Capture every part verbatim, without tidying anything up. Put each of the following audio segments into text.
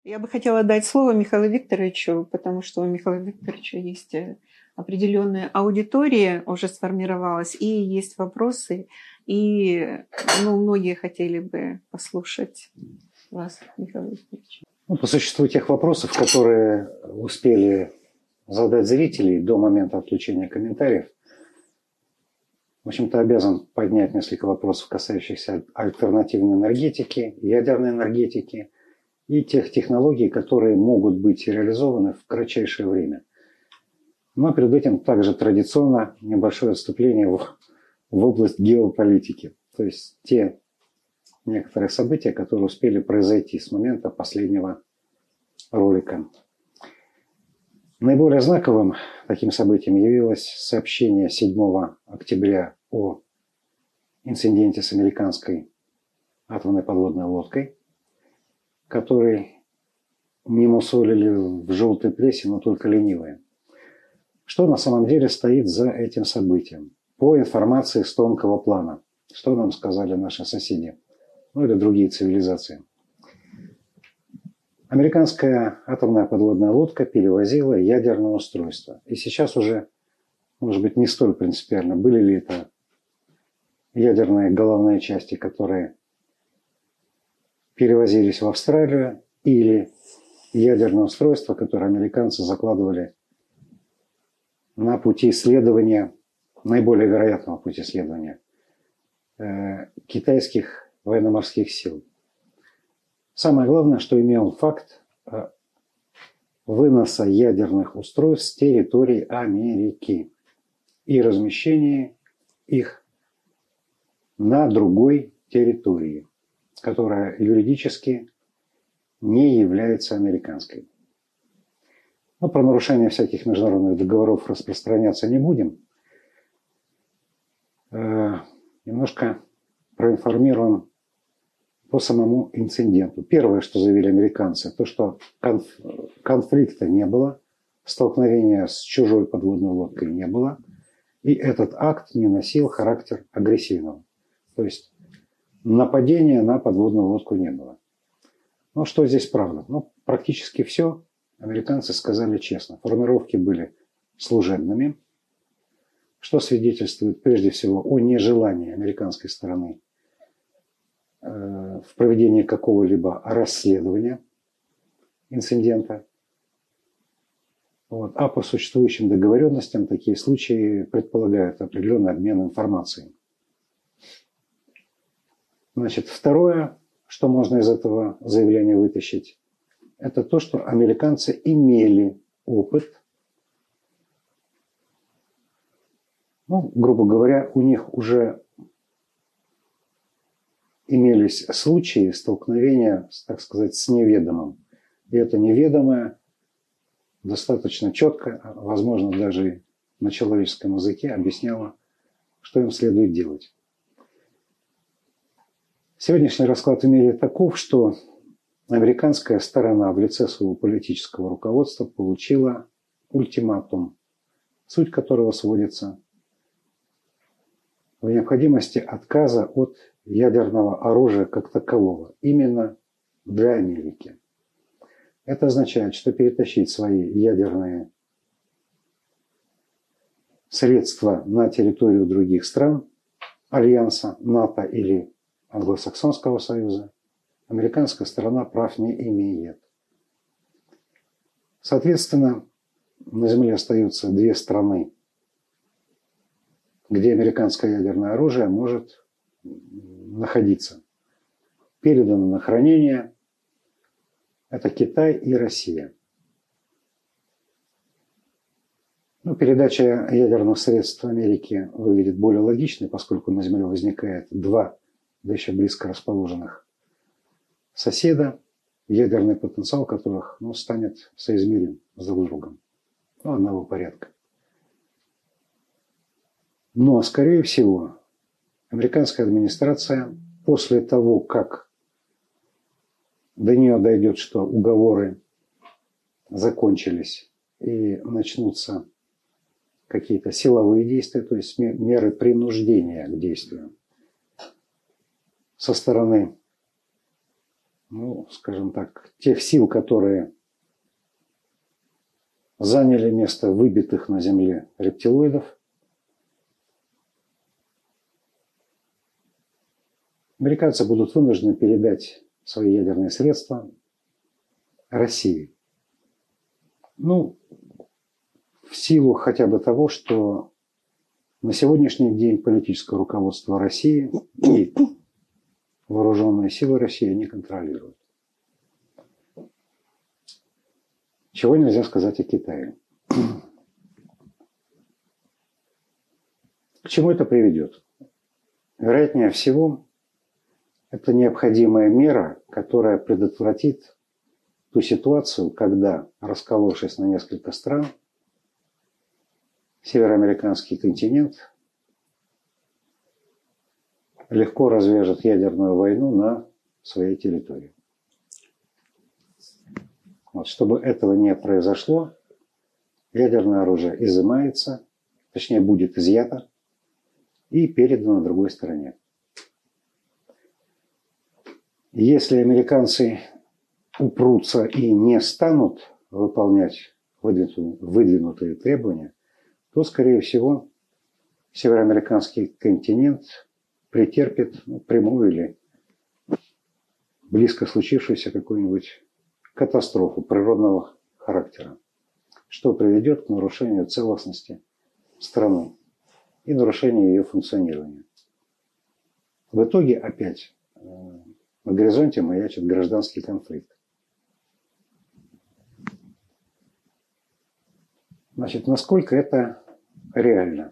Я бы хотела дать слово Михаилу Викторовичу, потому что у Михаила Викторовича есть определенная аудитория, уже сформировалась, и есть вопросы, и ну, многие хотели бы послушать вас, Михаил Викторович. Ну, по существу тех вопросов, которые успели задать зрители до момента отключения комментариев, в общем-то, обязан поднять несколько вопросов, касающихся альтернативной энергетики, ядерной энергетики и тех технологий, которые могут быть реализованы в кратчайшее время. Но перед этим также традиционно небольшое отступление в, в область геополитики, то есть те некоторые события, которые успели произойти с момента последнего ролика. Наиболее знаковым таким событием явилось сообщение седьмого октября о инциденте с американской атомной подводной лодкой, который не мусолили в желтой прессе, но только ленивые. Что на самом деле стоит за этим событием? По информации с тонкого плана, что нам сказали наши соседи, ну или другие цивилизации. Американская атомная подводная лодка перевозила ядерное устройство. И сейчас уже, может быть, не столь принципиально, были ли это ядерные головные части, которые перевозились в Австралию, или ядерное устройство, которое американцы закладывали на пути исследования, наиболее вероятного пути исследования э, китайских военно-морских сил. Самое главное, что имел факт э, выноса ядерных устройств с территории Америки и размещения их на другой территории, которая юридически не является американской. Но про нарушение всяких международных договоров распространяться не будем. Э, немножко проинформируем по самому инциденту. Первое, что заявили американцы, то, что конф- конфликта не было, столкновения с чужой подводной лодкой не было, и этот акт не носил характер агрессивного. То есть нападения на подводную лодку не было. Ну, что здесь правда? Ну, практически все американцы сказали честно. Формировки были служебными, что свидетельствует прежде всего о нежелании американской стороны в проведении какого-либо расследования инцидента. Вот. А по существующим договоренностям такие случаи предполагают определенный обмен информацией. Значит, второе, что можно из этого заявления вытащить, это то, что американцы имели опыт, ну, грубо говоря, у них уже имелись случаи столкновения, так сказать, с неведомым. И это неведомое достаточно четко, возможно, даже на человеческом языке объясняло, что им следует делать. Сегодняшний расклад в мире таков, что американская сторона в лице своего политического руководства получила ультиматум, суть которого сводится в необходимости отказа от ядерного оружия как такового, именно для Америки. Это означает, что перетащить свои ядерные средства на территорию других стран, Альянса, НАТО или Англосаксонского союза, американская сторона прав не имеет. Соответственно, на Земле остаются две страны, где американское ядерное оружие может находиться. Передано на хранение. Это Китай и Россия. Ну, передача ядерных средств Америке выглядит более логичной, поскольку на Земле возникает два, да еще близко расположенных соседа, ядерный потенциал которых, ну, станет соизмерим с друг другом. Ну, одного порядка. Но, скорее всего, американская администрация после того, как до нее дойдет, что уговоры закончились и начнутся какие-то силовые действия, то есть меры принуждения к действию со стороны ну, скажем так, тех сил, которые заняли место выбитых на Земле рептилоидов. Американцы будут вынуждены передать свои ядерные средства России. Ну, в силу хотя бы того, что на сегодняшний день политическое руководство России и вооруженные силы России не контролируют. Чего нельзя сказать о Китае. К чему это приведет? Вероятнее всего, это необходимая мера, которая предотвратит ту ситуацию, когда, расколовшись на несколько стран, североамериканский континент легко развяжет ядерную войну на своей территории. Вот, чтобы этого не произошло, ядерное оружие изымается, точнее будет изъято и передано другой стороне. Если американцы упрутся и не станут выполнять выдвинутые требования, то, скорее всего, североамериканский континент претерпит ну, прямую или близко случившуюся какую-нибудь катастрофу природного характера, что приведет к нарушению целостности страны и нарушению ее функционирования. В итоге опять на горизонте маячит гражданский конфликт. Значит, насколько это реально?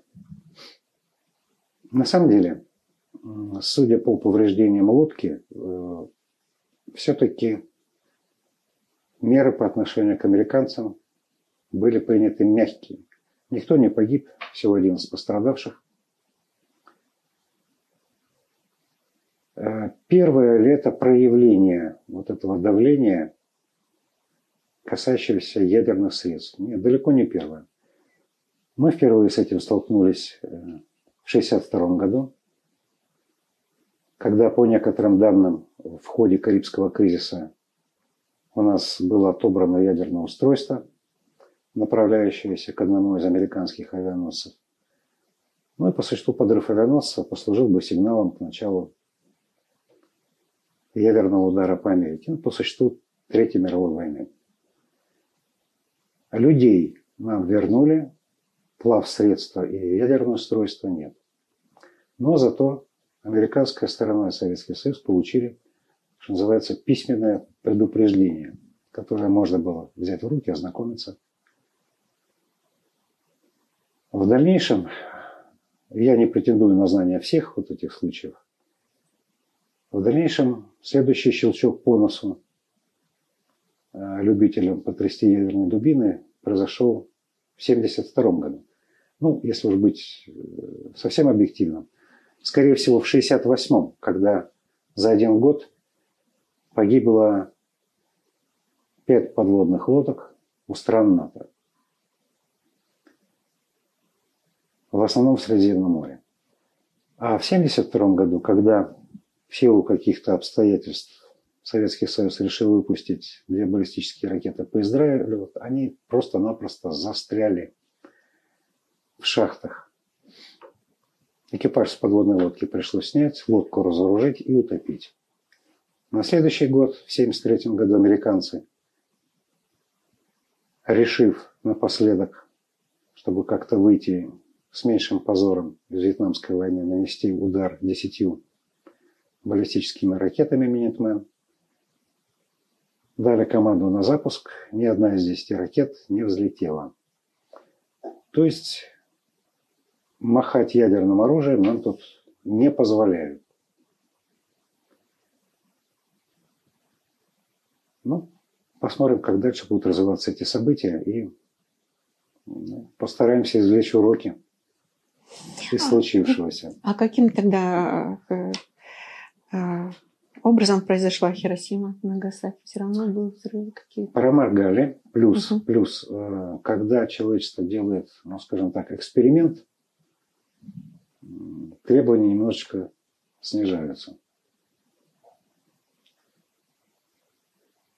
На самом деле, судя по повреждениям лодки, все-таки меры по отношению к американцам были приняты мягкие. Никто не погиб, всего одиннадцать пострадавших. Первое ли это проявление вот этого давления, касающегося ядерных средств? Нет, далеко не первое. Мы впервые с этим столкнулись в шестьдесят втором году, когда, по некоторым данным, в ходе Карибского кризиса у нас было отобрано ядерное устройство, направляющееся к одному из американских авианосцев. Ну и по существу подрыв авианосца послужил бы сигналом к началу ядерного удара по Америке, ну, по существу Третьей мировой войны. Людей нам вернули, плавсредства и ядерное устройство нет. Но зато американская сторона и Советский Союз получили, что называется, письменное предупреждение, которое можно было взять в руки, ознакомиться. В дальнейшем, я не претендую на знание всех вот этих случаев, в дальнейшем следующий щелчок по носу любителям потрясти ядерные дубины произошел в семьдесят втором году. Ну, если уж быть совсем объективным, скорее всего в шестьдесят восьмом, когда за один год погибло пять подводных лодок у стран НАТО. В основном в Средиземном море. А в семьдесят втором году, когда в силу каких-то обстоятельств Советский Союз решил выпустить две баллистические ракеты по Израилю, они просто-напросто застряли в шахтах. Экипаж с подводной лодки пришлось снять, лодку разоружить и утопить. На следующий год, в семьдесят третьем году, американцы, решив напоследок, чтобы как-то выйти с меньшим позором из Вьетнамской войны, нанести удар десятью баллистическими ракетами «Минитмен», дали команду на запуск, ни одна из десяти ракет не взлетела. То есть махать ядерным оружием нам тут не позволяют. Ну, посмотрим, как дальше будут развиваться эти события, и ну, постараемся извлечь уроки из случившегося. А каким тогда э, э, образом произошла Хиросима, Нагасаки? Все равно будут взрывы какие-то. Проморгали. Плюс, угу. плюс э, когда человечество делает, ну, скажем так, эксперимент, требования немножечко снижаются.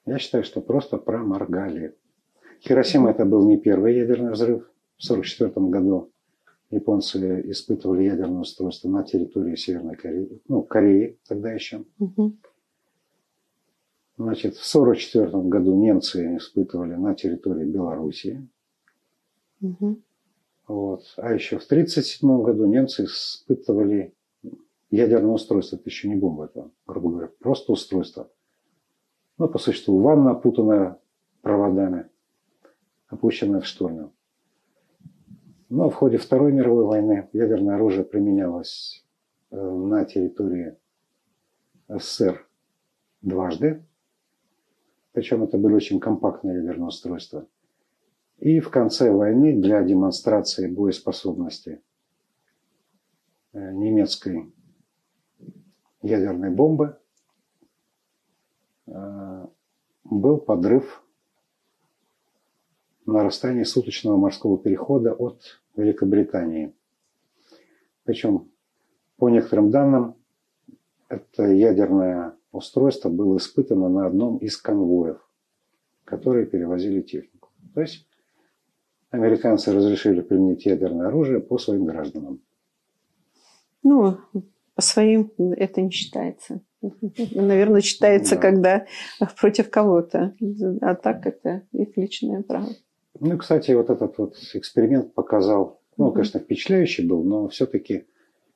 Я считаю, что просто проморгали. Хиросима это был не первый ядерный взрыв. В сорок четвёртом году японцы испытывали ядерное устройство на территории Северной Кореи, ну, Кореи тогда еще. Угу. Значит, в сорок четвёртом году немцы испытывали на территории Белоруссии. Угу. Вот. А еще в тридцать седьмом году немцы испытывали ядерное устройство. Это еще не бомба, это, грубо говоря, просто устройство. Ну, по существу, ванна, опутанная проводами, опущенная в штольню. Но в ходе Второй мировой войны ядерное оружие применялось на территории СССР дважды. Причем это были очень компактные ядерные устройства. И в конце войны для демонстрации боеспособности немецкой ядерной бомбы был подрыв на расстоянии суточного морского перехода от Великобритании. Причем, по некоторым данным, это ядерное устройство было испытано на одном из конвоев, которые перевозили технику. То есть американцы разрешили применить ядерное оружие по своим гражданам. Ну, по своим это не считается. Наверное, считается, да, когда против кого-то. А так это их личное право. Ну, кстати, вот этот вот эксперимент показал, ну, конечно, впечатляющий был, но все-таки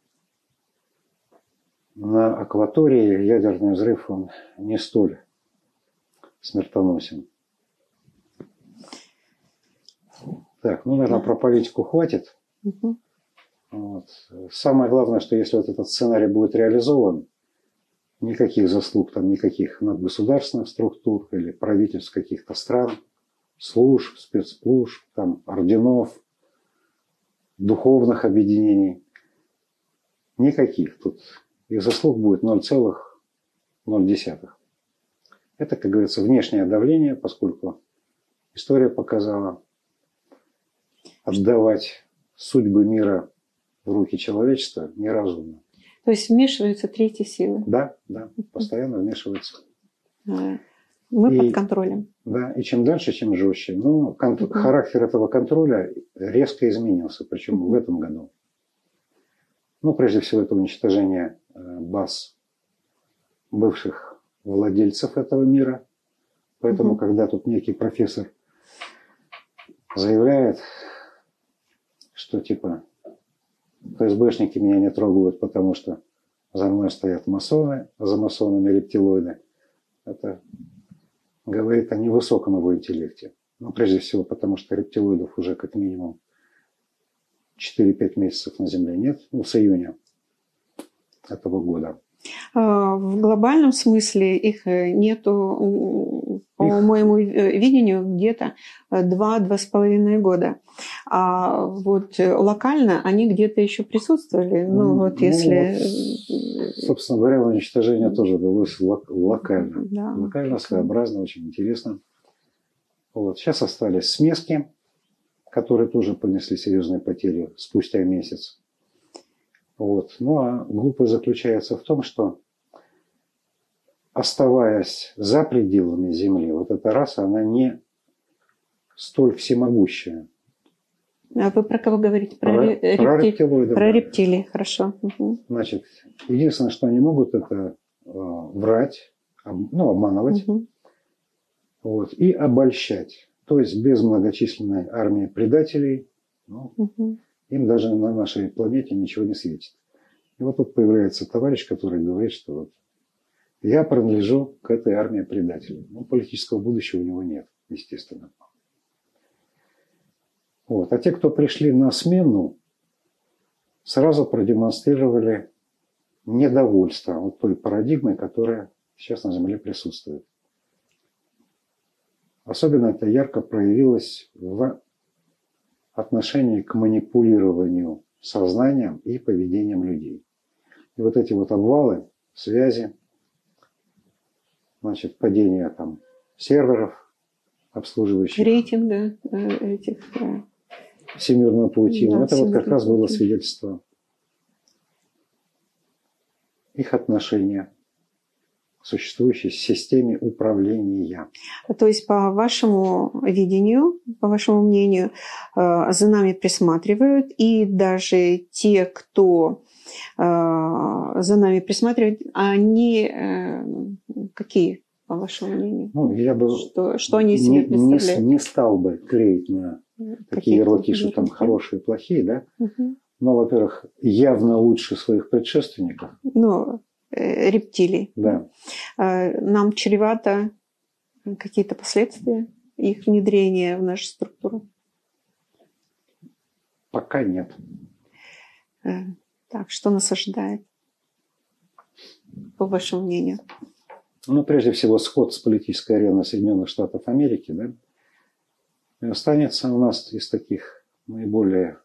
на акватории ядерный взрыв, он не столь смертоносен. Так, ну, наверное, про политику хватит. Угу. Вот. Самое главное, что если вот этот сценарий будет реализован, никаких заслуг там, никаких надгосударственных структур или правительств каких-то стран, служб, спецслужб, там, орденов, духовных объединений. Никаких. Тут их заслуг будет ноль целых ноль десятых. Это, как говорится, внешнее давление, поскольку история показала, отдавать судьбы мира в руки человечества неразумно. То есть вмешиваются третьи силы? Да, да, постоянно вмешиваются. Мы и, под контролем. Да, и чем дальше, тем жестче. Но кон- uh-huh. характер этого контроля резко изменился, причем uh-huh. в этом году. Ну, прежде всего, это уничтожение баз бывших владельцев этого мира. Поэтому, uh-huh. когда тут некий профессор заявляет, что типа ФСБшники меня не трогают, потому что за мной стоят масоны, а за масонами рептилоиды, это говорит о невысоком его интеллекте. Ну, прежде всего, потому что рептилоидов уже как минимум четыре-пять месяцев на Земле нет, ну, с июня этого года. В глобальном смысле их нету, по их... моему видению, где-то два-два с половиной года. А вот локально они где-то еще присутствовали. Ну, вот ну, если... Вот, собственно говоря, уничтожение тоже велось локально. Да, локально, локально. Своеобразно, очень интересно. Вот. Сейчас остались смески, которые тоже понесли серьезные потери спустя месяц. Вот. Ну а глупость заключается в том, что, оставаясь за пределами Земли, вот эта раса, она не столь всемогущая. А вы про кого говорите? Про, про, рептилии? про рептилоидов. Про Да. рептилии, хорошо. Угу. Значит, единственное, что они могут, это э, врать, об, ну, обманывать, угу. вот, и обольщать. То есть без многочисленной армии предателей, ну, угу. им даже на нашей планете ничего не светит. И вот тут появляется товарищ, который говорит, что вот я принадлежу к этой армии предателей. Ну, политического будущего у него нет, естественно. Вот. А те, кто пришли на смену, сразу продемонстрировали недовольство вот той парадигмой, которая сейчас на Земле присутствует. Особенно это ярко проявилось в отношении к манипулированию сознанием и поведением людей. И вот эти вот обвалы, связи, значит, падение там серверов, обслуживающих рейтинга этих всемирную паутину, да, это вот как раз было свидетельство их отношения существующей системе управления. То есть, по вашему видению, по вашему мнению, за нами присматривают, и даже те, кто за нами присматривает, они какие, по вашему мнению? Ну, я бы что, что они себе не, представляют? Не, не стал бы клеить на такие ярлыки, что там хорошие и плохие, да? Угу. Но, во-первых, явно лучше своих предшественников. Ну, э, рептилий. Да. Нам чревато какие-то последствия их внедрения в нашу структуру? Пока нет. Так, что нас ожидает, по вашему мнению? Ну, прежде всего, сход с политической арены Соединенных Штатов Америки, да, и останется у нас из таких наиболее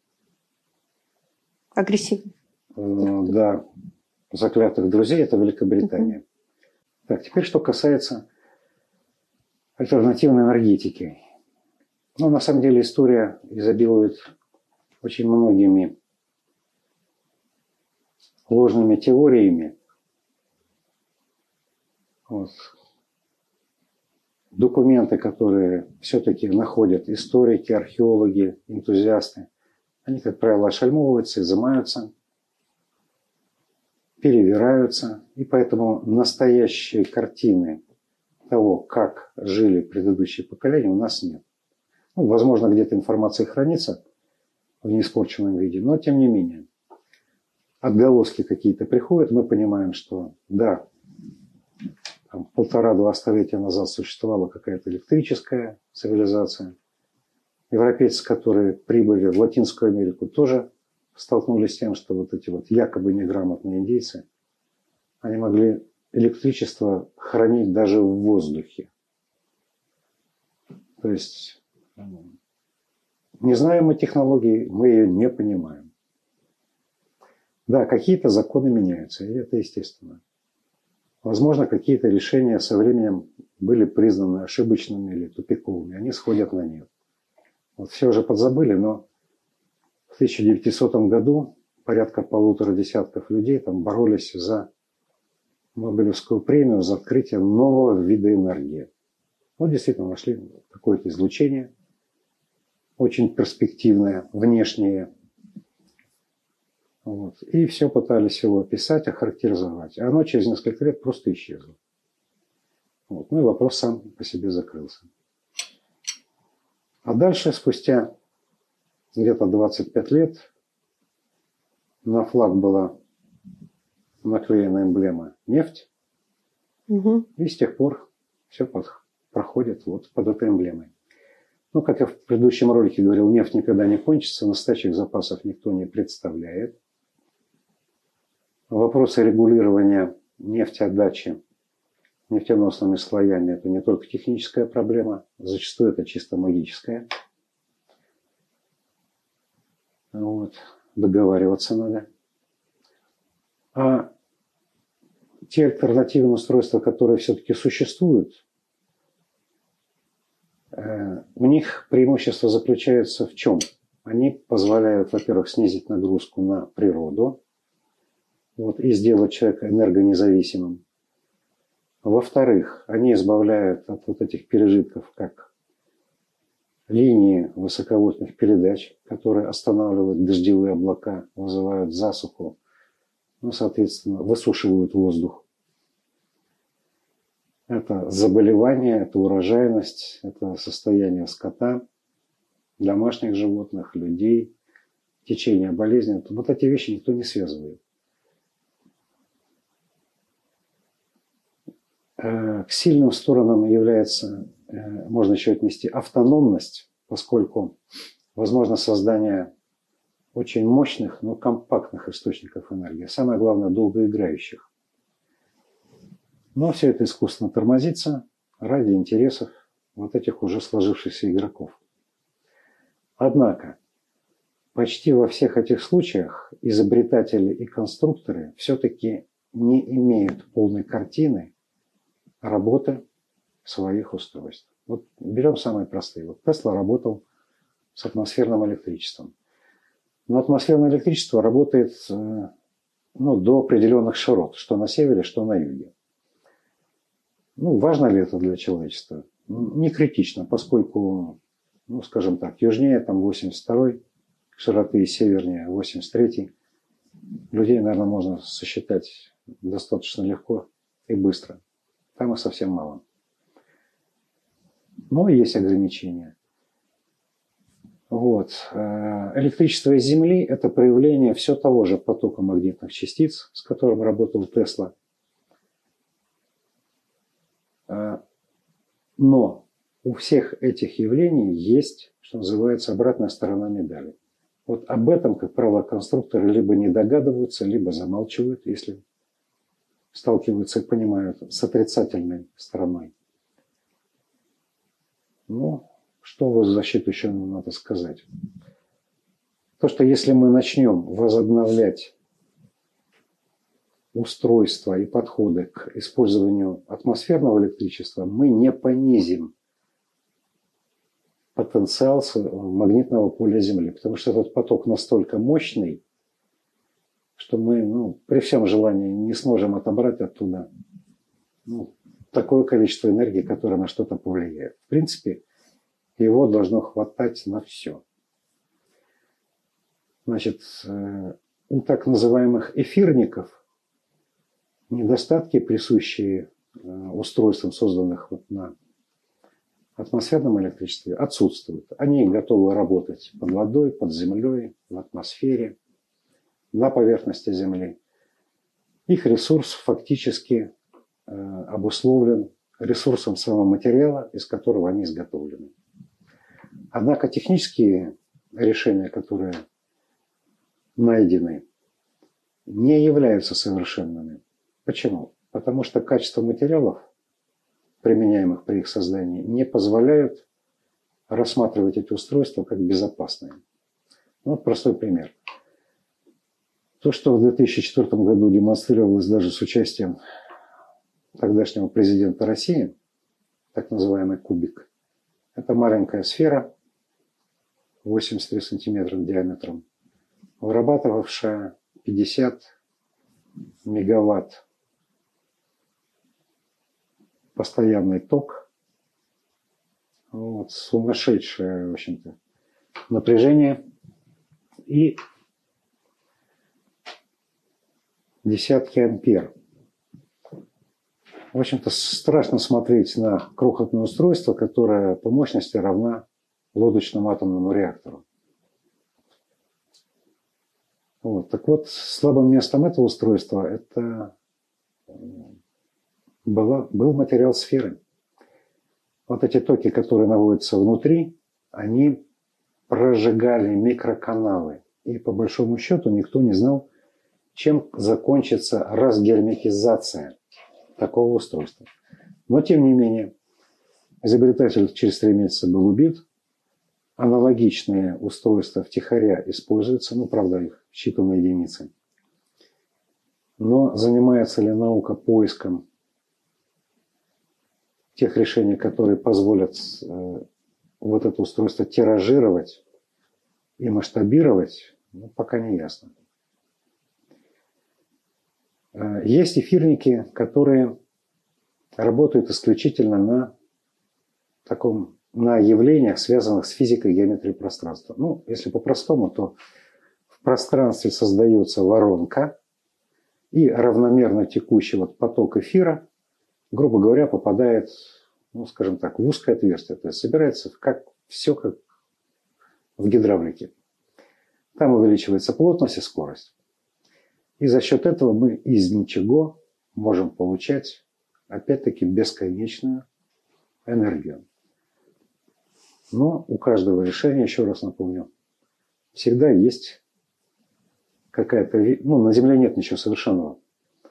агрессивных, э, да, заклятых друзей, это Великобритания. Uh-huh. Так, теперь что касается альтернативной энергетики. Ну, на самом деле, история изобилует очень многими ложными теориями. Вот. Документы, которые все-таки находят историки, археологи, энтузиасты, они, как правило, ошельмовываются, изымаются, перевираются, и поэтому настоящей картины того, как жили предыдущие поколения, у нас нет. Ну, возможно, где-то информация хранится в неиспорченном виде, но тем не менее. Отголоски какие-то приходят, мы понимаем, что да, там, полтора-два столетия назад существовала какая-то электрическая цивилизация. Европейцы, которые прибыли в Латинскую Америку, тоже столкнулись с тем, что вот эти вот якобы неграмотные индейцы, они могли электричество хранить даже в воздухе. То есть, не знаем мы технологии, мы ее не понимаем. Да, какие-то законы меняются, и это естественно. Возможно, какие-то решения со временем были признаны ошибочными или тупиковыми, они сходят на нет. Вот все уже подзабыли, но в тысяча девятисотом году порядка полутора десятков людей там боролись за Нобелевскую премию за открытие нового вида энергии. Вот действительно нашли какое-то излучение, очень перспективное, внешнее. Вот. И все пытались его описать, охарактеризовать. А оно через несколько лет просто исчезло. Вот. Ну и вопрос сам по себе закрылся. А дальше, спустя где-то двадцать пять лет, на флаг была наклеена эмблема «Нефть». Угу. И с тех пор все под, проходит вот под этой эмблемой. Ну, как я в предыдущем ролике говорил, нефть никогда не кончится, настоящих запасов никто не представляет. Вопросы регулирования нефтеотдачи нефтеносными слоями – это не только техническая проблема, зачастую это чисто магическая. Вот. Договариваться надо. А те альтернативные устройства, которые все-таки существуют, у них преимущество заключается в чем? Они позволяют, во-первых, снизить нагрузку на природу, вот, и сделать человека энергонезависимым. Во-вторых, они избавляют от вот этих пережитков, как линии высоковольтных передач, которые останавливают дождевые облака, вызывают засуху, ну, соответственно, высушивают воздух. Это заболевание, это урожайность, это состояние скота, домашних животных, людей, течение болезни. Вот эти вещи никто не связывает. К сильным сторонам является, можно еще отнести, автономность, поскольку возможно создание очень мощных, но компактных источников энергии. Самое главное, долгоиграющих. Но все это искусственно тормозится ради интересов вот этих уже сложившихся игроков. Однако, почти во всех этих случаях изобретатели и конструкторы все-таки не имеют полной картины работы своих устройств. Вот берем самые простые. Вот Тесла работал с атмосферным электричеством. Но атмосферное электричество работает ну, до определенных широт, что на севере, что на юге. Ну, важно ли это для человечества? Не критично, поскольку, ну, скажем так, южнее там восемьдесят второй широты и севернее восемьдесят третий людей, наверное, можно сосчитать достаточно легко и быстро. Там их совсем мало. Но есть ограничения. Вот. Электричество из Земли – это проявление все того же потока магнитных частиц, с которым работал Тесла. Но у всех этих явлений есть, что называется, обратная сторона медали. Вот об этом, как правило, конструкторы либо не догадываются, либо замалчивают, если сталкиваются и понимают, с отрицательной стороной. Ну, что в защиту еще надо сказать? То, что если мы начнем возобновлять устройства и подходы к использованию атмосферного электричества, мы не понизим потенциал магнитного поля Земли, потому что этот поток настолько мощный, что мы, ну, при всем желании не сможем отобрать оттуда, ну, такое количество энергии, которое на что-то повлияет. В принципе, его должно хватать на все. Значит, у так называемых эфирников недостатки, присущие устройствам, созданных вот на атмосферном электричестве, отсутствуют. Они готовы работать под водой, под землей, в атмосфере, на поверхности Земли. Их ресурс фактически обусловлен ресурсом самого материала, из которого они изготовлены. Однако технические решения, которые найдены, не являются совершенными. Почему? Потому что качество материалов, применяемых при их создании, не позволяют рассматривать эти устройства как безопасные. Вот простой пример. То, что в две тысячи четвёртом году демонстрировалось даже с участием тогдашнего президента России, так называемый кубик, это маленькая сфера, восемьдесят три сантиметра диаметром, вырабатывавшая пятьдесят мегаватт постоянный ток, вот, сумасшедшее, в общем-то, напряжение и десятки ампер. В общем-то, страшно смотреть на крохотное устройство, которое по мощности равна лодочному атомному реактору. Вот. Так вот, слабым местом этого устройства это была, был материал сферы. Вот эти токи, которые находятся внутри, они прожигали микроканалы. И по большому счету никто не знал, чем закончится разгерметизация такого устройства. Но тем не менее, изобретатель через три месяца был убит. Аналогичные устройства втихаря используются, ну, правда, их считанные единицы. Но занимается ли наука поиском тех решений, которые позволят э, вот это устройство тиражировать и масштабировать, ну, пока не ясно. Э, есть эфирники, которые работают исключительно на таком, на явлениях, связанных с физикой геометрии пространства. Ну, если по-простому, то в пространстве создается воронка, и равномерно текущий вот поток эфира, грубо говоря, попадает, ну, скажем так, в узкое отверстие. То есть собирается как, все как в гидравлике. Там увеличивается плотность и скорость. И за счет этого мы из ничего можем получать, опять-таки, бесконечную энергию. Но у каждого решения, еще раз напомню, всегда есть какая-то... Ну, на Земле нет ничего совершенного,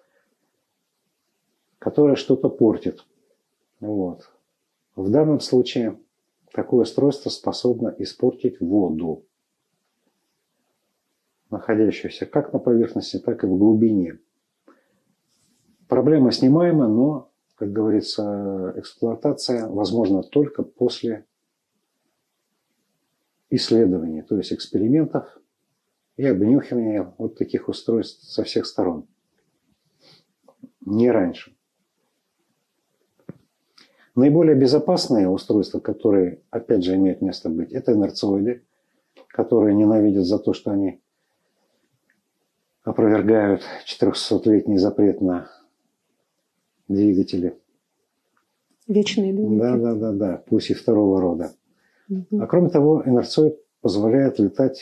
которое что-то портит. Вот. В данном случае такое устройство способно испортить воду, находящуюся как на поверхности, так и в глубине. Проблема снимаема, но, как говорится, эксплуатация возможна только после исследований, то есть экспериментов и обнюхивания вот таких устройств со всех сторон. Не раньше. Наиболее безопасные устройства, которые, опять же, имеют место быть, это инерциоиды, которые ненавидят за то, что они опровергают четырехсотлетний запрет на двигатели. Вечные двигатели. Да, да, да, да, пусть и второго рода. Угу. А кроме того, инерциоид позволяет летать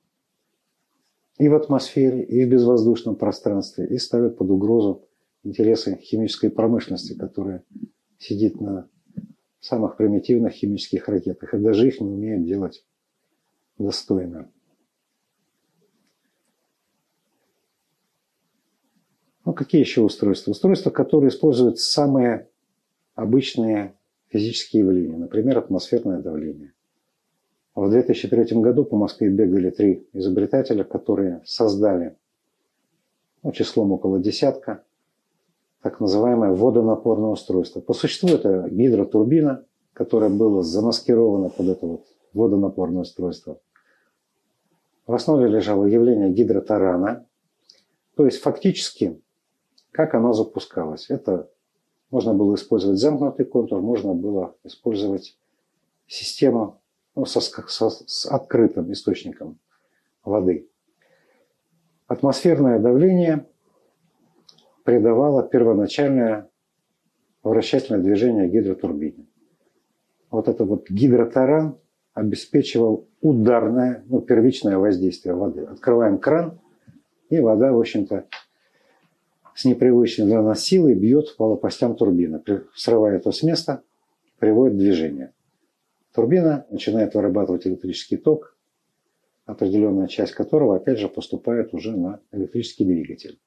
и в атмосфере, и в безвоздушном пространстве, и ставит под угрозу интересы химической промышленности, которая сидит на самых примитивных химических ракетах, и даже их не умеет делать достойно. Ну, какие еще устройства? Устройства, которые используют самые обычные физические явления, например, атмосферное давление. В две тысячи третьем году по Москве бегали три изобретателя, которые создали, ну, числом около десятка, так называемое водонапорное устройство. По существу это гидротурбина, которая была замаскирована под это вот водонапорное устройство. В основе лежало явление гидротарана, то есть фактически, как оно запускалось. Это можно было использовать замкнутый контур, можно было использовать систему, ну, со, со, с открытым источником воды. Атмосферное давление придавало первоначальное вращательное движение гидротурбине. Вот это вот гидротаран обеспечивал ударное, ну, первичное воздействие воды. Открываем кран, и вода, в общем-то, с непривычной для нас силой бьет по лопастям турбины, срывает его с места, приводит в движение. Турбина начинает вырабатывать электрический ток, определенная часть которого, опять же, поступает уже на электрический двигатель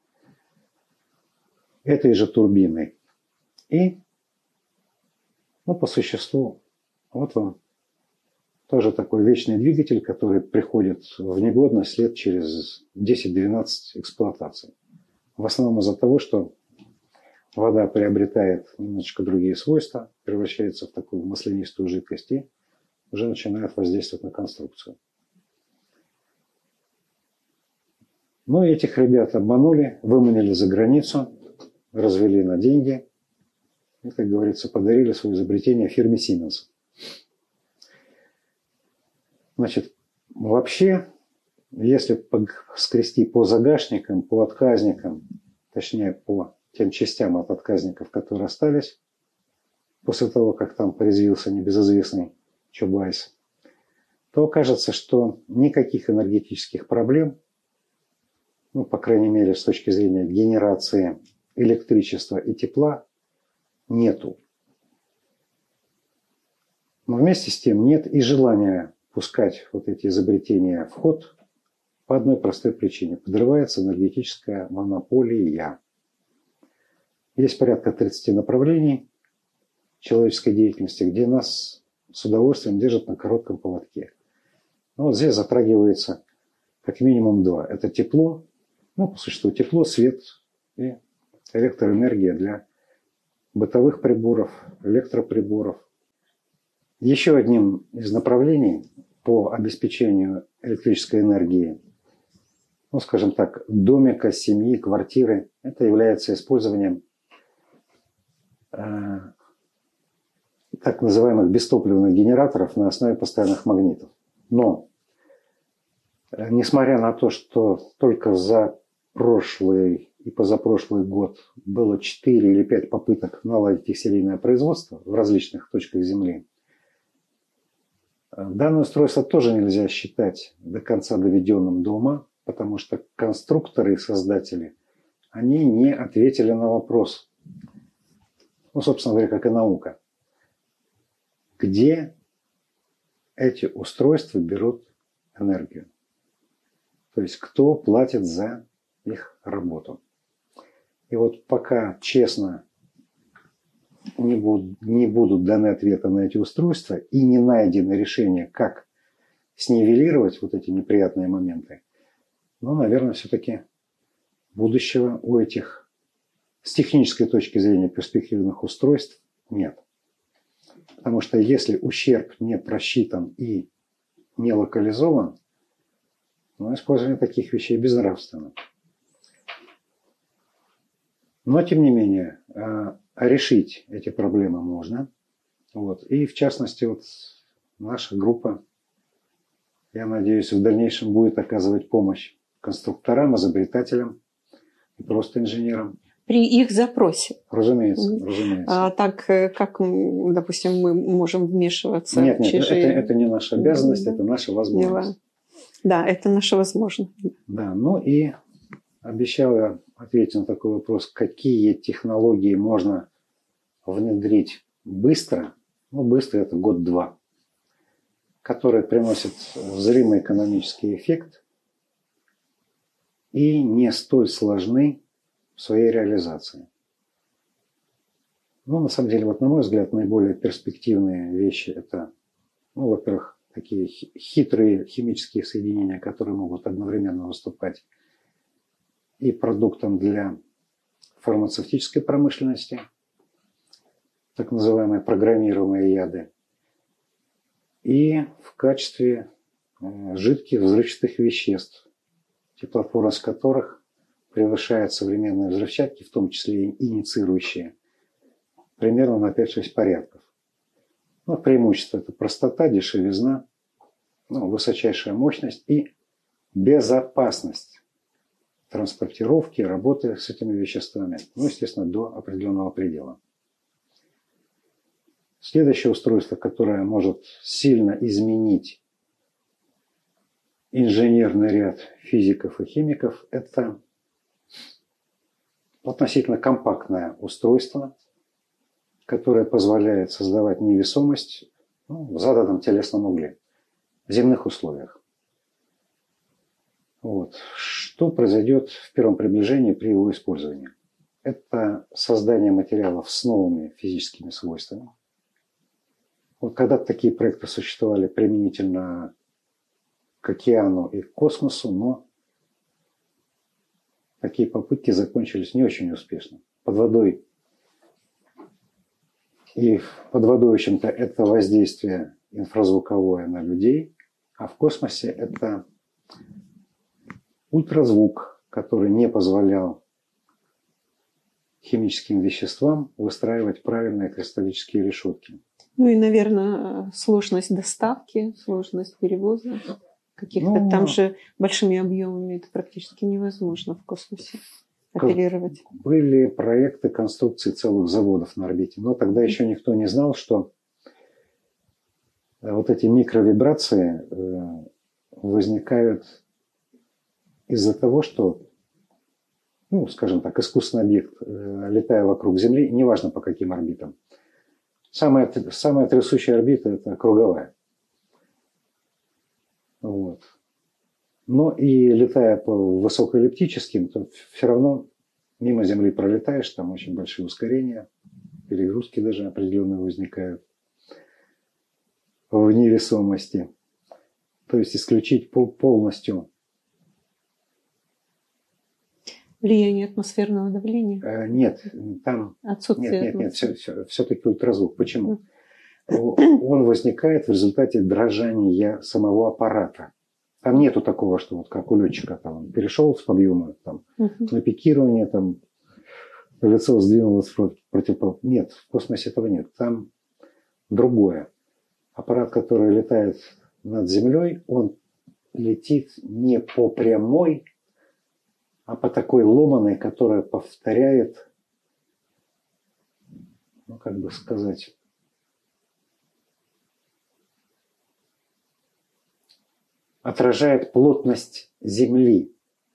этой же турбиной. И, ну, по существу, вот он, тоже такой вечный двигатель, который приходит в негодность лет через десять-двенадцать эксплуатаций. В основном из-за того, что вода приобретает немножечко другие свойства, превращается в такую маслянистую жидкость и уже начинает воздействовать на конструкцию. Ну и этих ребят обманули, выманили за границу, развели на деньги и, как говорится, подарили свое изобретение фирме Siemens. Значит, вообще, если скрести по загашникам, по отказникам, точнее по тем частям от отказников, которые остались, после того, как там порезвился небезызвестный Чубайс, то окажется, что никаких энергетических проблем, ну, по крайней мере, с точки зрения генерации электричества и тепла, нету. Но вместе с тем нет и желания пускать вот эти изобретения в ход по одной простой причине. Подрывается энергетическая монополия. Есть порядка тридцати направлений человеческой деятельности, где нас с удовольствием держат на коротком поводке. Но вот здесь затрагивается как минимум два. Это тепло, ну, по существу тепло, свет и электроэнергия для бытовых приборов, электроприборов. Еще одним из направлений по обеспечению электрической энергии, ну, скажем так, домика, семьи, квартиры, это является использованием э, так называемых бестопливных генераторов на основе постоянных магнитов. Но, э, несмотря на то, что только за прошлый и позапрошлый год было четыре или пять попыток наладить их серийное производство в различных точках Земли, данное устройство тоже нельзя считать до конца доведенным до ума, потому что конструкторы и создатели, они не ответили на вопрос, ну, собственно говоря, как и наука, где эти устройства берут энергию. То есть, кто платит за их работу. И вот пока честно не будут, не будут даны ответы на эти устройства и не найдено решение, как снивелировать вот эти неприятные моменты, ну, наверное, все-таки будущего у этих с технической точки зрения перспективных устройств нет. Потому что если ущерб не просчитан и не локализован, ну, использование таких вещей безнравственно. Но, тем не менее, решить эти проблемы можно. Вот. И в частности, вот наша группа, я надеюсь, в дальнейшем будет оказывать помощь конструкторам, изобретателям и просто инженерам. При их запросе. Разумеется, разумеется. А так как, допустим, мы можем вмешиваться нет, в нет, чужие... это, это не наша обязанность, да, это наша возможность. Дела. Да, это наша возможность. Да, ну и обещал я ответить на такой вопрос, какие технологии можно внедрить быстро, ну быстро это год-два, которые приносят зримый экономический эффект и не столь сложны в своей реализации. Ну, на самом деле, вот на мой взгляд, наиболее перспективные вещи это, ну, во-первых, такие хитрые химические соединения, которые могут одновременно выступать и продуктом для фармацевтической промышленности, так называемые программируемые яды, и в качестве жидких взрывчатых веществ, теплотворность которых превышает современные взрывчатки, в том числе и инициирующие, примерно на пять-шесть порядков. Ну, преимущество – это простота, дешевизна, ну, высочайшая мощность и безопасность транспортировки, работы с этими веществами, ну, естественно, до определенного предела. Следующее устройство, которое может сильно изменить инженерный ряд физиков и химиков, это относительно компактное устройство, которое позволяет создавать невесомость, ну, в заданном телесном угле, в земных условиях. Вот. Что произойдет в первом приближении при его использовании? Это создание материалов с новыми физическими свойствами. Вот когда-то такие проекты существовали применительно к океану и к космосу, но такие попытки закончились не очень успешно. Под водой и под водой, в общем-то, это воздействие инфразвуковое на людей, а в космосе это ультразвук, который не позволял химическим веществам выстраивать правильные кристаллические решетки. Ну и, наверное, сложность доставки, сложность перевоза каких-то. Ну, там же большими объемами это практически невозможно в космосе оперировать. Были проекты конструкции целых заводов на орбите, но тогда еще никто не знал, что вот эти микровибрации возникают из-за того, что, ну, скажем так, искусственный объект, летая вокруг Земли, неважно по каким орбитам, самая, самая трясущая орбита – это круговая. Вот. Но и летая по высокоэллиптическим, то все равно мимо Земли пролетаешь, там очень большие ускорения, перегрузки даже определенные возникают в невесомости. То есть исключить полностью влияние атмосферного давления? Нет, там отсутствие. Нет, нет, нет, все, все, все-таки ультразвук. Почему? Он возникает в результате дрожания самого аппарата. Там нету такого, что вот как у летчика, там он перешел с подъема там, uh-huh. на пикирование, там лицо сдвинулось против... Нет, в космосе этого нет. Там другое. Аппарат, который летает над Землей, он летит не по прямой, а по такой ломаной, которая повторяет, ну как бы сказать, отражает плотность Земли.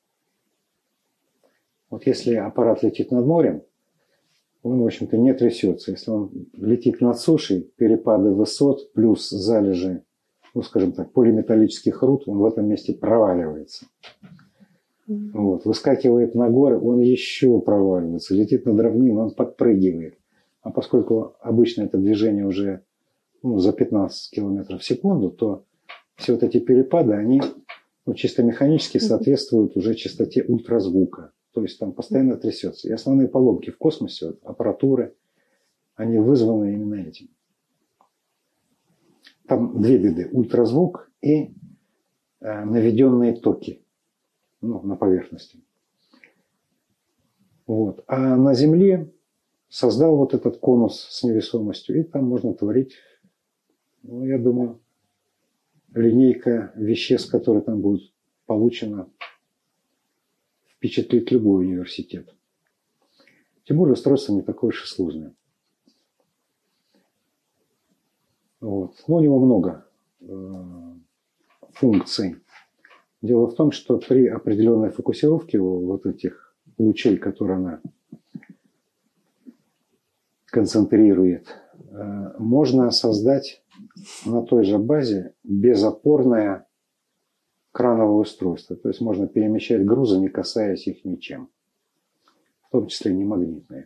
Вот если аппарат летит над морем, он, в общем-то, не трясется. Если он летит над сушей, перепады высот плюс залежи, ну, скажем так, полиметаллических руд, он в этом месте проваливается. Mm-hmm. Вот. Выскакивает на горы, он еще проваливается. Летит над равниной, он подпрыгивает. А поскольку обычно это движение уже ну, за пятнадцать километров в секунду, то все вот эти перепады, они ну, чисто механически соответствуют уже частоте ультразвука. То есть там постоянно трясется. И основные поломки в космосе, вот, аппаратуры, они вызваны именно этим. Там две беды. Ультразвук и э, наведенные токи ну, на поверхности. Вот. А на Земле создал вот этот конус с невесомостью, и там можно творить, ну, я думаю, линейка веществ, которые там будут получены, впечатлит любой университет. Тем более устройство не такое уж и сложное. Вот. Но у него много э, функций. Дело в том, что при определенной фокусировке вот этих лучей, которые она концентрирует, э, можно создать на той же базе безопорное крановое устройство. То есть можно перемещать грузы, не касаясь их ничем. В том числе не магнитные.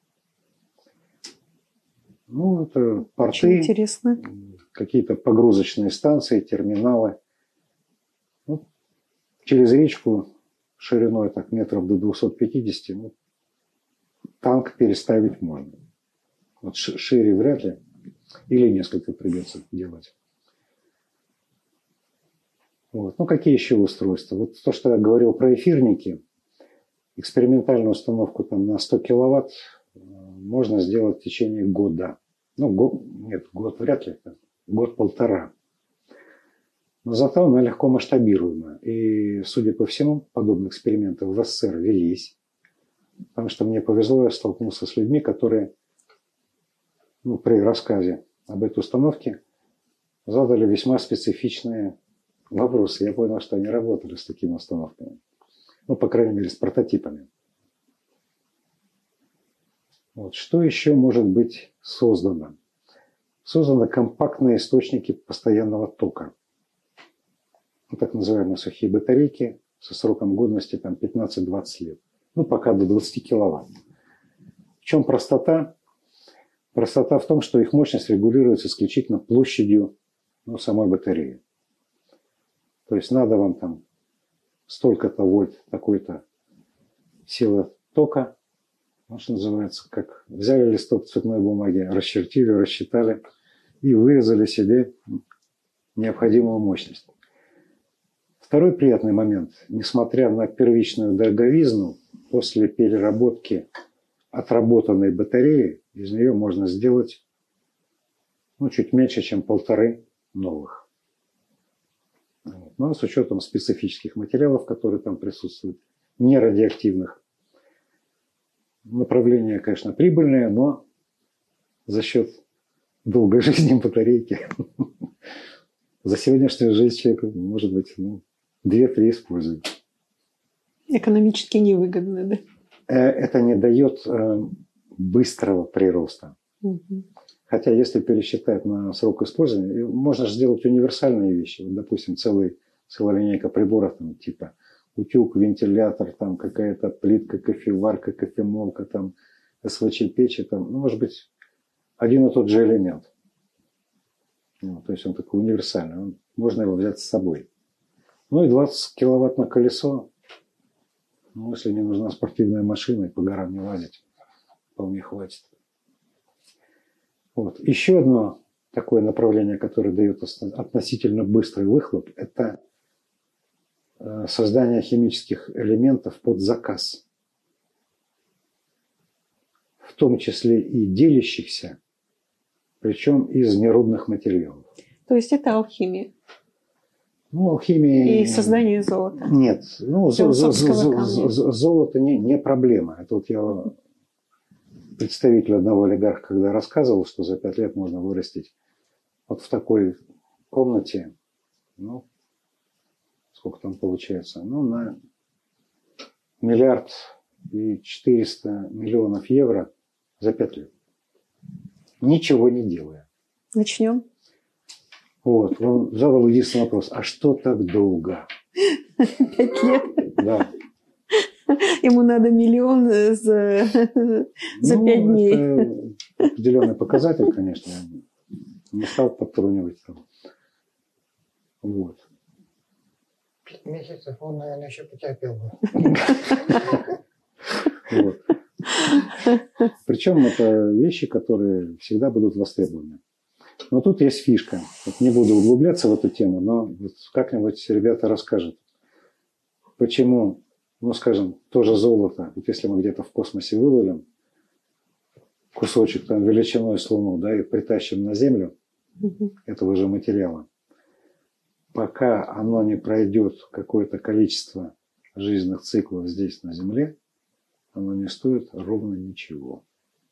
Ну, это порты, какие-то погрузочные станции, терминалы. Ну, через речку шириной так, метров до двухсот пятидесяти, ну, танк переставить можно. Вот шире вряд ли. Или несколько придется делать. Вот. Ну, какие еще устройства? Вот то, что я говорил про эфирники, экспериментальную установку там, на сто киловатт можно сделать в течение года. Ну, год, нет, год вряд ли, год-полтора. Но зато она легко масштабируема. И, судя по всему, подобные эксперименты в СССР велись. Потому что мне повезло, я столкнулся с людьми, которые, ну, при рассказе об этой установке задали весьма специфичные вопросы. Я понял, что они работали с такими установками. Ну, по крайней мере, с прототипами. Вот. Что еще может быть создано? Созданы компактные источники постоянного тока. Ну, так называемые сухие батарейки со сроком годности там, пятнадцать-двадцать лет. Ну, пока до двадцати киловатт. В чем простота? Простота в том, что их мощность регулируется исключительно площадью, ну, самой батареи. То есть надо вам там столько-то вольт, такой-то сила тока, ну, что называется, как взяли листок цветной бумаги, расчертили, рассчитали и вырезали себе необходимую мощность. Второй приятный момент. Несмотря на первичную дороговизну, после переработки отработанной батареи из нее можно сделать, ну, чуть меньше, чем полторы новых. Но с учетом специфических материалов, которые там присутствуют, не радиоактивных. Направление, конечно, прибыльное, но за счет долгой жизни батарейки за сегодняшнюю жизнь человека, может быть, ну, две-три используют. Экономически невыгодно, да? Это не дает быстрого прироста. Угу. Хотя, если пересчитать на срок использования, можно же сделать универсальные вещи. Вот, допустим, целый, целая линейка приборов, там, типа утюг, вентилятор, там какая-то плитка, кофеварка, кофемолка, там СВЧ-печи, там, ну, может быть, один и тот же элемент. Ну, то есть он такой универсальный, он, можно его взять с собой. Ну и двадцать киловатт на колесо, ну, если не нужна спортивная машина и по горам не лазить, вполне хватит. Вот. Еще одно такое направление, которое дает относительно быстрый выхлоп, это создание химических элементов под заказ. В том числе и делящихся, причем из нерудных материалов. То есть это алхимия? Ну, алхимия... И создание золота? Нет. Ну, золото не, не проблема. Это вот я представитель одного олигарха, когда рассказывал, что за пять лет можно вырастить вот в такой комнате, ну, сколько там получается, ну, на миллиард и четыреста миллионов евро за пять лет. Ничего не делая. Начнем. Вот, он задал единственный вопрос, а что так долго? Пять лет? Да. Ему надо миллион за, за ну, пять дней. Это определенный показатель, конечно. Не стал подтрунивать там. Вот. Пять месяцев он, наверное, еще потерпел бы. Вот. Причем это вещи, которые всегда будут востребованы. Но тут есть фишка. Вот не буду углубляться в эту тему, но вот как-нибудь ребята расскажут, почему, ну, скажем, тоже золото, вот если мы где-то в космосе выловим, кусочек там величиной с Луну, да, и притащим на Землю угу. этого же материала, пока оно не пройдет какое-то количество жизненных циклов здесь на Земле, оно не стоит ровно ничего.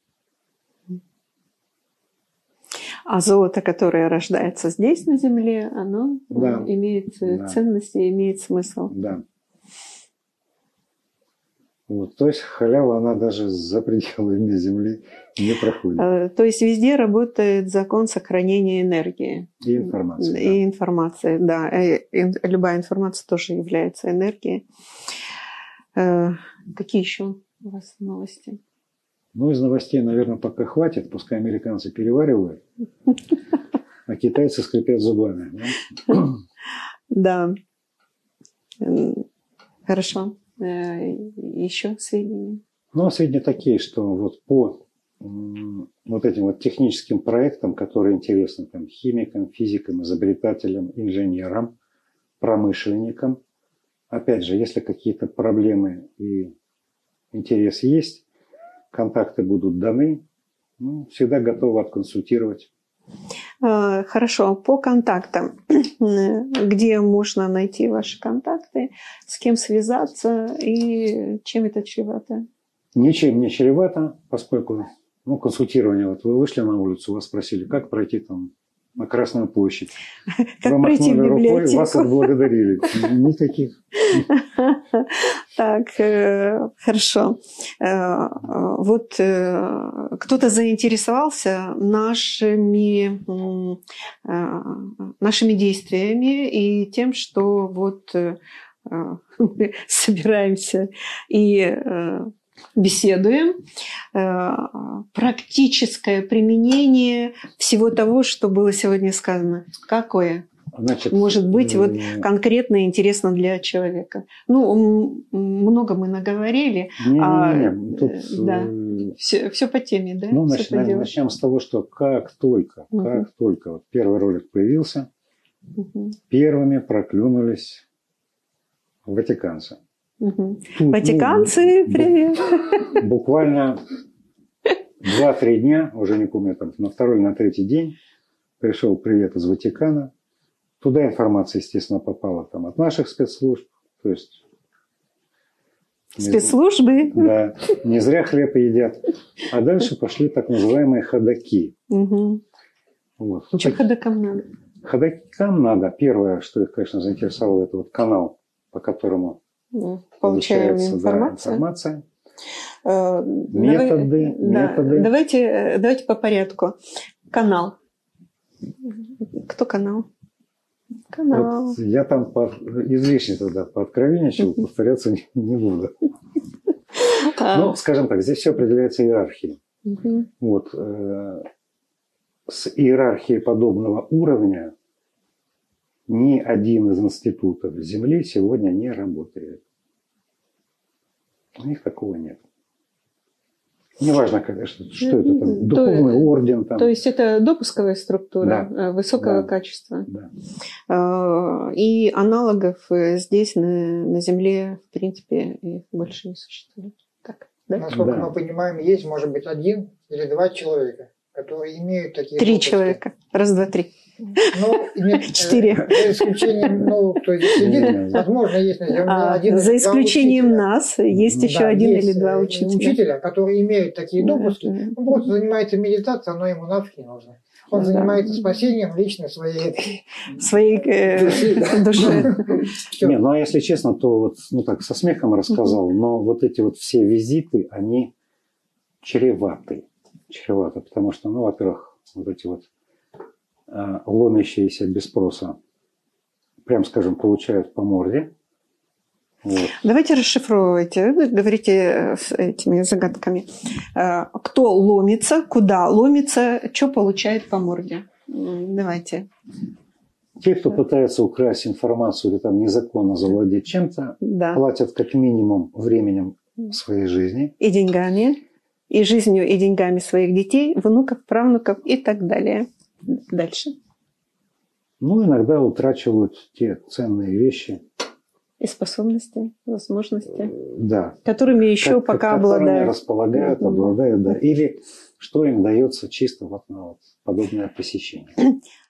А золото, которое рождается здесь на Земле, оно да. имеет да. ценность и имеет смысл. Да. Вот, то есть халява, она даже за пределами Земли не проходит. То есть везде работает закон сохранения энергии. И информации. И да. информации, да. И любая информация тоже является энергией. Какие еще у вас новости? Ну, из новостей, наверное, пока хватит. Пускай американцы переваривают, а китайцы скрипят зубами. Да. Хорошо. Еще сведения? Ну, сведения такие, что вот по вот этим вот техническим проектам, которые интересны там, химикам, физикам, изобретателям, инженерам, промышленникам, опять же, если какие-то проблемы и интерес есть, контакты будут даны, ну, всегда готовы отконсультировать. Хорошо, по контактам. Где можно найти ваши контакты, с кем связаться и чем это чревато? Ничем не чревато, поскольку ну, консультирование, вот вы вышли на улицу, вас спросили, как пройти там на Красную площадь. Как вы пройти в библиотеку. Рукой, вас отблагодарили. Никаких. Так, хорошо. Вот кто-то заинтересовался нашими, нашими действиями и тем, что вот мы собираемся и беседуем, практическое применение всего того, что было сегодня сказано. Какое? Значит, может быть вот конкретно интересно для человека. Ну, много мы наговорили. Не, а, не, не. Тут, да. все, все по теме, да? Ну, значит, начнем с того, что как только, угу. как только вот первый ролик появился, угу. первыми проклюнулись ватиканцы. Угу. Тут, Ватиканцы, ну, привет! Буквально два-три дня, уже не помню, там, на второй или на третий день пришел привет из Ватикана. Туда информация, естественно, попала там, от наших спецслужб. То есть, спецслужбы? Не, да, не зря хлеб едят. А дальше пошли так называемые ходаки. Угу. Вот. Что ходакам надо? Ходакам надо. Первое, что их, конечно, заинтересовало, это вот канал, по которому получаем информацию. Да, информация. Э, методы, давай, методы. Да, давайте, давайте по порядку. Канал. Кто канал? Канал. Вот я там по, излишне тогда пооткровенничал, повторяться не, не буду. Ну, скажем так, здесь все определяется иерархией. Вот, э, с иерархией подобного уровня ни один из институтов Земли сегодня не работает. У них такого нет. Неважно, конечно, что это там, духовный то, орден. Там. То есть это допусковая структура да. высокого да. качества. Да. И аналогов здесь, на, на Земле, в принципе, их больше не существует. Так, да? Насколько да. мы понимаем, есть, может быть, один или два человека, которые имеют такие Три допуски. человека. Раз, два, три. Ну, нет, Четыре. За исключением, ну, кто здесь сидит, возможно, есть на Земле а, один За или исключением два нас, есть еще да, один есть или два учителя. учителя, которые имеют такие допуски. Да. Он просто занимается медитацией, оно ему нафиг не нужно. Он да. занимается спасением лично своей, своей э, души. Не, ну, а если честно, то вот, ну, так, со смехом рассказал, но вот эти вот все визиты, они чреваты. Чреваты, потому что, ну, во-первых, вот эти вот ломящиеся без спроса, прям скажем, получают по морде. Вот. Давайте расшифровывайте, говорите с этими загадками. Кто ломится, куда ломится, что получает по морде? Давайте. Те, кто пытается украсть информацию или там незаконно завладеть чем-то, да. платят как минимум временем своей жизни. И деньгами, и жизнью, и деньгами своих детей, внуков, правнуков и так далее. Дальше. Ну, иногда утрачивают те ценные вещи, И способности, возможности, да. которыми еще как, пока как, обладают. Они располагают, обладают, да. Или что им дается чисто вот на вот подобное посещение.